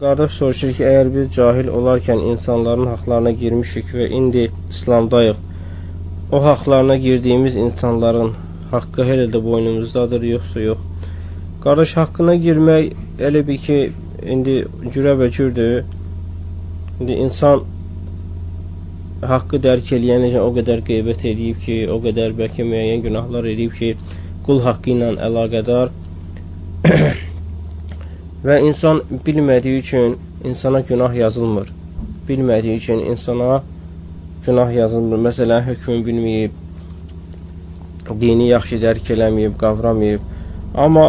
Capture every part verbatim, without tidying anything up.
Qardaş soruşur ki, əgər biz cahil olarkən insanların haqlarına girmişik və indi İslamdayıq, o haqlarına girdiyimiz insanların haqqı hələ də boynumuzdadır, yoxsa yox? Qardaş, haqqına girmək elə bir ki, indi cürə və cürdür. İndi insan haqqı dərk eləyənəcən o qədər qeybət edib ki, o qədər bəlkə müəyyən günahlar edib ki, qul haqqı ilə əlaqədar və insan bilmədiyi üçün insana günah yazılmır. Bilmədiyi üçün insana günah yazılmır. Məsələn, hökmü bilməyib, dini yaxşı dərk eləməyib, qavramayıb. Amma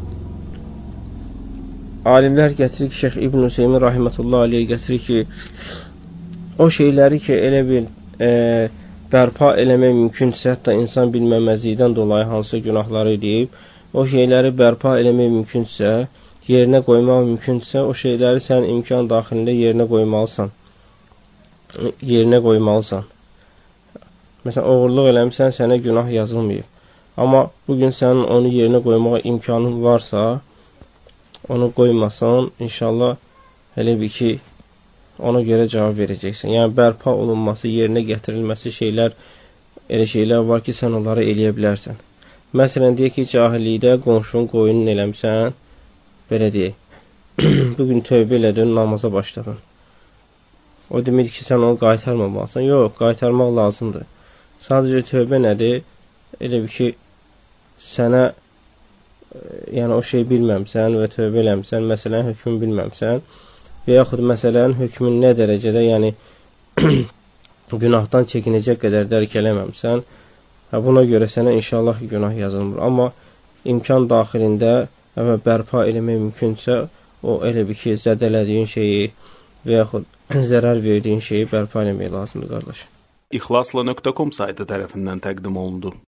alimlər gətirir ki, Şeyx İbn Hüseymin rahimətullah aleyh gətirir ki, o şeyləri ki, elə bil e, bərpa eləmək mümkündürsə, hətta insan bilməməzlikdən dolayı hansı günahları edib, o şeyləri bərpa eləmək mümkündürsə, yerinə qoymaq mümkündürsə, o şeyləri sən imkan daxilində yerinə qoymalısan. Yerinə qoymalısan. Məsələn, oğurluq eləmişsən, sənə günah yazılmayıb. Amma bugün sənin onu yerinə qoymağa imkanın varsa, onu qoymasan, inşallah elə bir ki, ona görə cavab verəcəksən. Yəni, bərpa olunması, yerinə gətirilməsi şeylər, elə şeylər var ki, sən onları eləyə bilərsən. Məsələn, deyək ki, cahillikdə qonşunun qoyunun eləmişsən, belə deyək, bugün tövbə elədin, namaza başladın. O demir ki, sən onu qaytarmamalısan. Yox, qaytarmaq lazımdır. Sadəcə tövbə nədir? Elə bir ki, sənə, yəni o şey bilməmsən və tövbə eləmişsən, məsələn, hökmünü bilməmsən və yaxud məsələn, hökmün nə dərəcədə, yəni günahdan çəkinəcək qədər dərk eləməmsən, buna görə sənə inşallah günah yazılmır. Amma imkan daxilində və bərpa eləmək mümkünsə, o elə bir ki, zədələdiyin şeyi və yaxud zərər verdiyin şeyi bərpa eləmək lazımdır, qardaş. İxlasla nöqtə com saytı tərəfindən təqdim olundu.